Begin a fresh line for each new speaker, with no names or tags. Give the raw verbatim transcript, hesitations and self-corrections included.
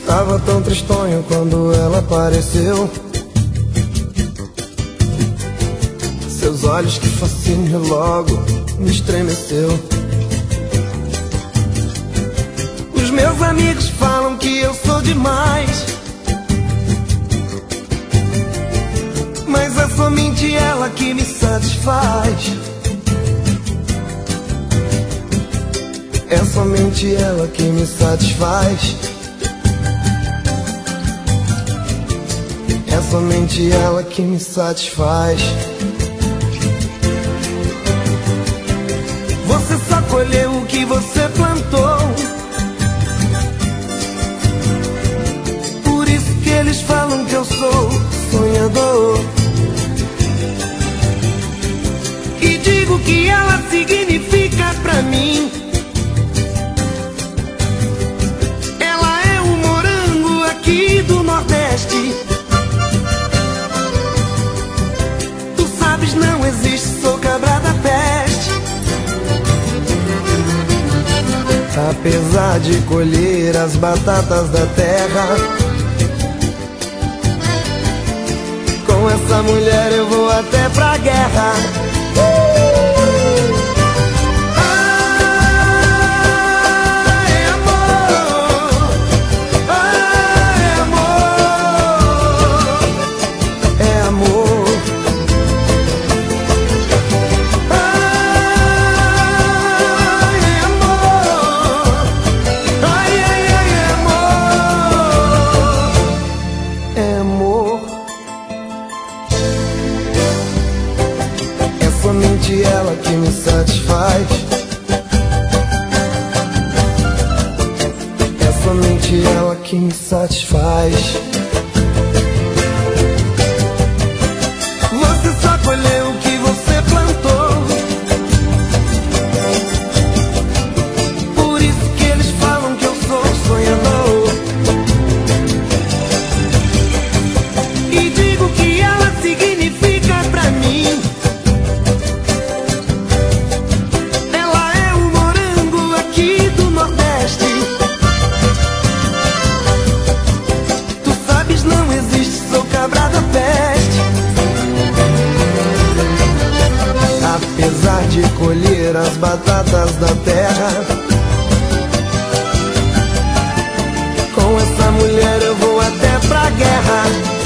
Tava tão tristonho quando ela apareceu. Seus olhos, que fascínio, logo me estremeceu. Os meus amigos falam que eu sou demais, mas é somente ela que me satisfaz. É somente ela que me satisfaz. É somente ela que me satisfaz. Você só colheu o que você plantou. Por isso que eles falam que eu sou sonhador. E digo que ela significa pra mim. Ela é o morango aqui do Nordeste. Tu sabes, não existe, sou cabra da peste. Apesar de colher as batatas da terra, com essa mulher eu vou até pra guerra. É somente ela que me satisfaz. É somente ela que me satisfaz. Você só colheu o que você plantou. Por isso que eles falam que eu sou sonhador. E digo que ela significa pra mim. Não existe, sou cabra da peste. Apesar de colher as batatas da terra, com essa mulher eu vou até pra guerra.